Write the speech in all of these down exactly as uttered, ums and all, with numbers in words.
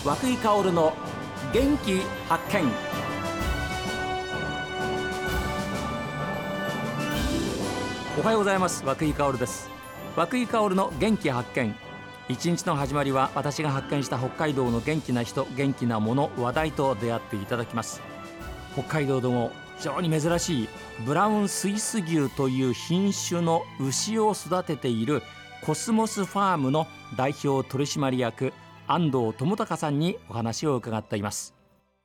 涌井薫の元気発見。おはようございます。涌井薫です。涌井薫の元気発見。一日の始まりは私が発見した北海道の元気な人、元気なもの、話題と出会っていただきます。北海道でも非常に珍しいブラウンスイス牛という品種の牛を育てているコスモスファームの代表取締役安藤智隆さんにお話を伺っています。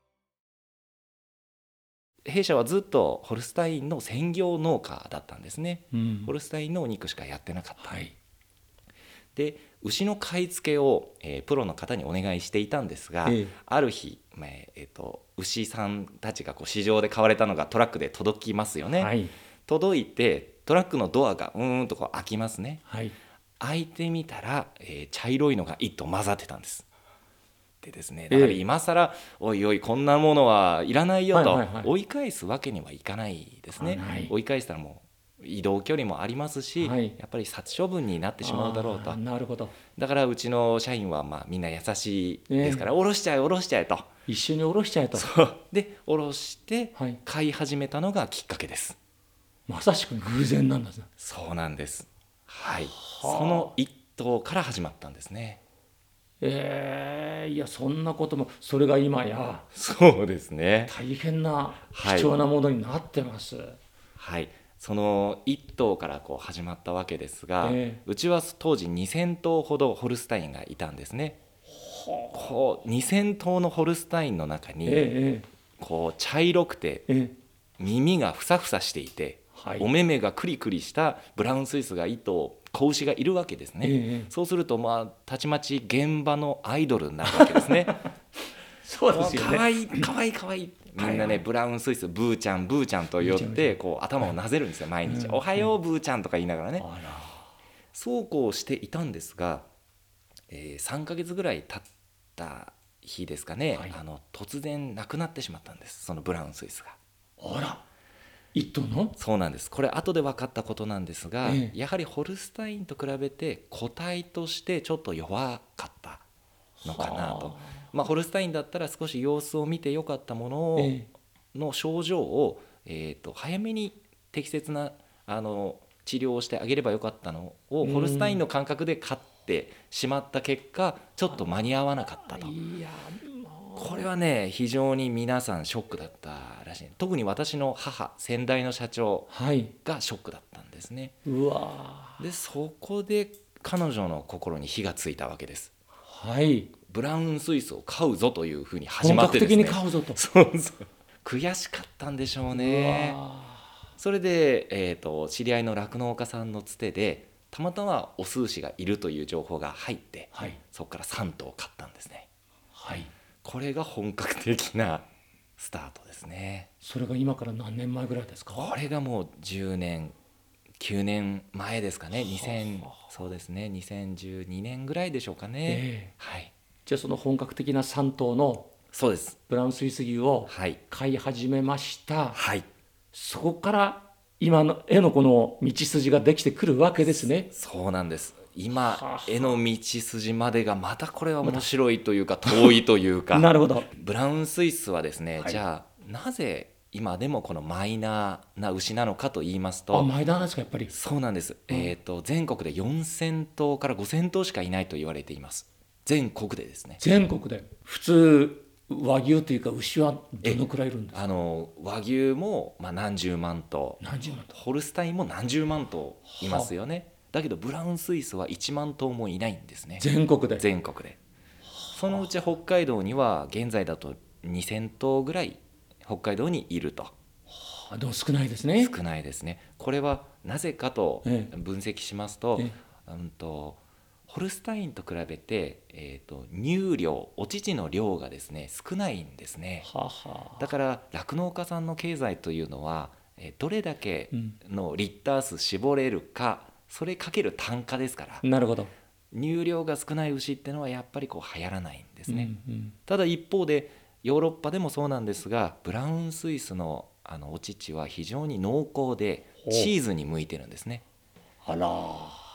弊社はずっとホルスタインの専業農家だったんですね、うん、ホルスタインのお肉しかやってなかった、はい、で牛の買い付けを、えー、プロの方にお願いしていたんですが、えー、ある日、まあえー、と牛さんたちがこう市場で買われたのがトラックで届きますよね、はい、届いてトラックのドアがうーんとこう開きますね、はい、開いてみたら、えー、茶色いのが一頭混ざってたんです。でですね、だから今更、えー、おいおいこんなものはいらないよと、はいはいはい、追い返すわけにはいかないですね、はい、追い返したらもう移動距離もありますし、はい、やっぱり殺処分になってしまうだろうと。 なるほど。 だからうちの社員はまあみんな優しいですから、えー、下ろしちゃえ下ろしちゃえと、 一緒に下ろしちゃえと。 そうで下ろして飼い始めたのがきっかけです、 はい、まさしく偶然なんですね。 そうなんです、はい、その一頭から始まったんですね。 えー、いやそんなことも、それが今やそうですね、 大変な貴重なものになってます、 はい、はい、そのいっ頭からこう始まったわけですが、えー、うちは当時にせん頭ほどホルスタインがいたんですね。こうにせん頭のホルスタインの中に、えー、こう茶色くて、えー、耳がふさふさしていて、はい、お目目がクリクリしたブラウンスイスがいっ頭子牛がいるわけですね、ええ、そうするとまあたちまち現場のアイドルになるわけですねそうですよね。 かわいいかわいいかわいい、みんなね、はいはい、ブラウンスイスブーちゃんブーちゃんと呼ってこう頭をなぜるんですよ、毎日、うん、おはようブーちゃんとか言いながらね、うん、そうこうしていたんですが、えー、さんかげつぐらい経った日ですかね、はい、あの突然亡くなってしまったんです、そのブラウンスイスが。 あら、一頭の？ そうなんです。これ後で分かったことなんですが、ええ、やはりホルスタインと比べて個体としてちょっと弱かったのかなと、まあ、ホルスタインだったら少し様子を見てよかったものを、ええ、の症状を、えー、と早めに適切なあの治療をしてあげればよかったのを、ホルスタインの感覚で飼ってしまった結果ちょっと間に合わなかったと。いや、これはね非常に皆さんショックだったらしい。特に私の母、先代の社長がショックだったんですね、はい、うわでそこで彼女の心に火がついたわけです、はい、ブラウンスイスを飼うぞというふうに始まってですね、 本格的に飼うぞと。 そうそう悔しかったんでしょうね。うそれで、えーと、知り合いの酪農家さんのつてでたまたまオス牛がいるという情報が入って、はい、そこからさん頭飼ったんですね、はい、これが本格的なスタートですね。 それが今から何年前ぐらいですか？ これがもうじゅうねんきゅうねんまえですかね。にせんそうですねにせんじゅうにねんぐらいでしょうかね、えーはい、 じゃあその本格的なさん頭のそうですブラウンスイス牛を飼い始めました、はい、そこから今のへのこの道筋ができてくるわけですね。 そうなんです。今への道筋までがまたこれは面白いというか遠いというかなるほど。ブラウンスイスはですね、はい、じゃあなぜ今でもこのマイナーな牛なのかと言いますと、 あ、マイナーなんですか？やっぱりそうなんです、うん、えーと全国でよんせん頭からごせん頭しかいないと言われています。全国でですね。 全国で。普通和牛というか牛はどのくらいいるんですか？ あの和牛もまあ何十万頭、 何十万頭、 ホルスタインも何十万頭いますよね。だけどブラウンスイスはいちまん頭もいないんですね。 全国で。 全国で。そのうち北海道には現在だとにせん頭ぐらい北海道にいると。 はあ、でも少ないですね。 少ないですね。これはなぜかと分析しますと、ええうんとホルスタインと比べて、えーと、乳量、お乳の量がですね少ないんですね。ははだから酪農家さんの経済というのは、えー、どれだけのリッター数絞れるか、うん、それかける単価ですから。 なるほど。 乳量が少ない牛っていうのはやっぱりこう流行らないんですね、うんうん、ただ一方でヨーロッパでもそうなんですが、ブラウンスイスの、あのお乳は非常に濃厚でチーズに向いてるんですね。 あら、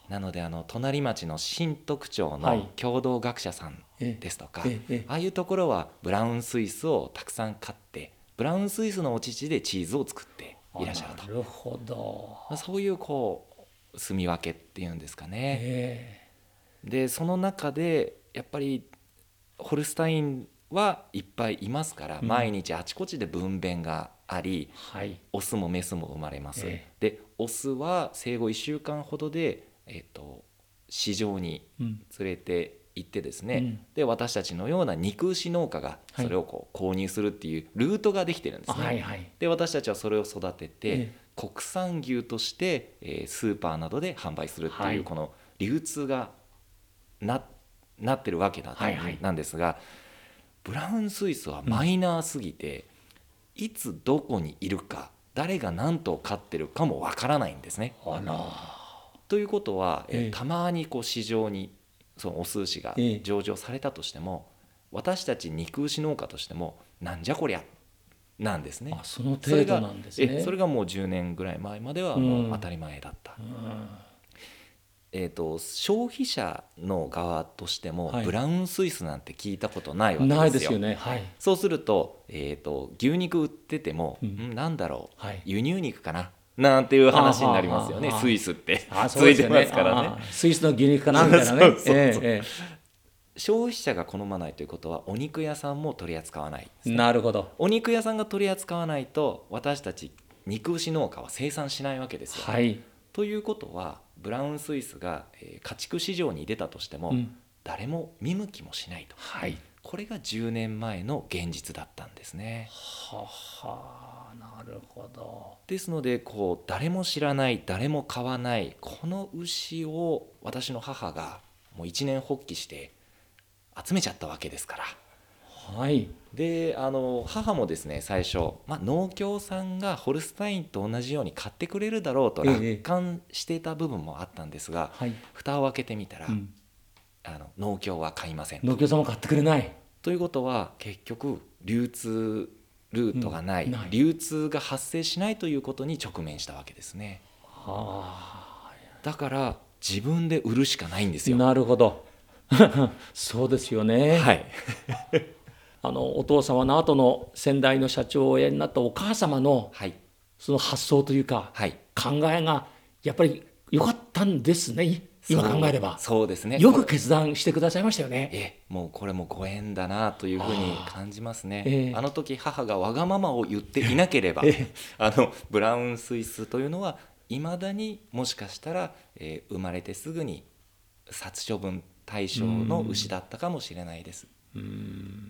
なのであの隣町の新徳町はのい共同学者さんえですとか、 えええああいうところはブラウンスイスをたくさん買ってブラウンスイスのお乳でチーズを作っていらっしゃると。 なるほど。 まあそういうこう住み分けっていうんですかね。 えでその中でやっぱりホルスタインはいっぱいいますから、 うん毎日あちこちで分娩があり、 ーはいオスもメスも生まれます、 えでオスは生後いっしゅうかんほどで、えー、と市場にうん連れて行ってですね、 うんで私たちのような肉牛農家がそれをこう購入するっていうルートができてるんですね、 はいはいで私たちはそれを育てて、 え国産牛として、えースーパーなどで販売するっていう、 はいこの流通がななってるわけな,、 はいはいなんですが、ブラウンスイスはマイナーすぎて、いつどこにいるか誰が何頭飼ってるかもわからないんですね。 あらということは、えええたまにこう市場にそのオス牛がええ上場されたとしても、私たち肉牛農家としてもなんじゃこりゃなんですね。 あそのそれが程度なんですね。 えそれがもうじゅうねんぐらい前まではもう当たり前だった、 うんえー、と消費者の側としても、 はいブラウンスイスなんて聞いたことないわけですよ。 ないですよね。はいそうすると,、えー、と牛肉売ってても、 うんんなんだろう、 はい輸入肉かななんていう話になりますよね。 あはははスイスってあそうついてですよねますからね。 あスイスの牛肉かなみたいなね。 そうそうそうえええ消費者が好まないということはお肉屋さんも取り扱わないですえね。 なるほど。 お肉屋さんが取り扱わないと私たち肉牛農家は生産しないわけですよ。 はい。 ということはブラウンスイスが、えー家畜市場に出たとしても、 うん誰も見向きもしないと。 はい。 これがじゅうねんまえの現実だったんですね。 ははなるほど。 ですのでこう誰も知らない誰も買わないこの牛を私の母がもう一年発起して集めちゃったわけですから。 はい。 であの母もですね最初、まあ、農協さんがホルスタインと同じように買ってくれるだろうとええ楽観していた部分もあったんですが、 はい。 蓋を開けてみたら、 うんあの農協は買いませんと。 農協さんも買ってくれない。 ということは結局流通ルートがない、 うんない流通が発生しないということに直面したわけですね。 はだから自分で売るしかないんですあ。 よ。 なるほど。そうですよね。 はいあのお父様の後の先代の社長をおやりになったお母様のはいその発想というかはい考えがやっぱり良かったんですね。今考えればそうそうですね。 よくこれ決断してくださいましたよね。 えもうこれもご縁だなというふうに感じますね。あ,、 ええの時母がわがままを言っていなければ、 ええあのブラウンスイスというのはいまだにもしかしたら、えー生まれてすぐに殺処分対象の牛だったかもしれないです。 うん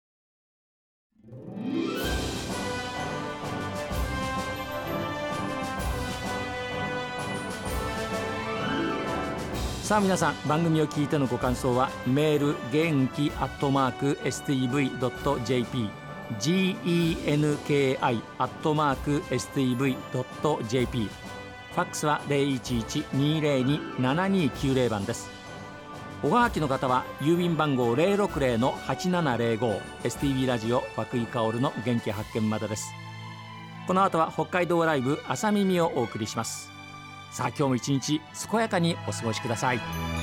さあ皆さん番組を聞いてのご感想はメール元気アットマーク エスティーブイドットジェーピー genki アットマーク エスティーブイドットジェーピー ファックスは ゼロいちいち にーゼロに ななにーきゅうゼロ 番です。おはがきの方は郵便番号 ゼロろくゼロのはちななゼロご エスティービー ラジオ和久井薫の元気発見までです。この後は北海道ライブ朝耳をお送りします。さあ今日も一日健やかにお過ごしください。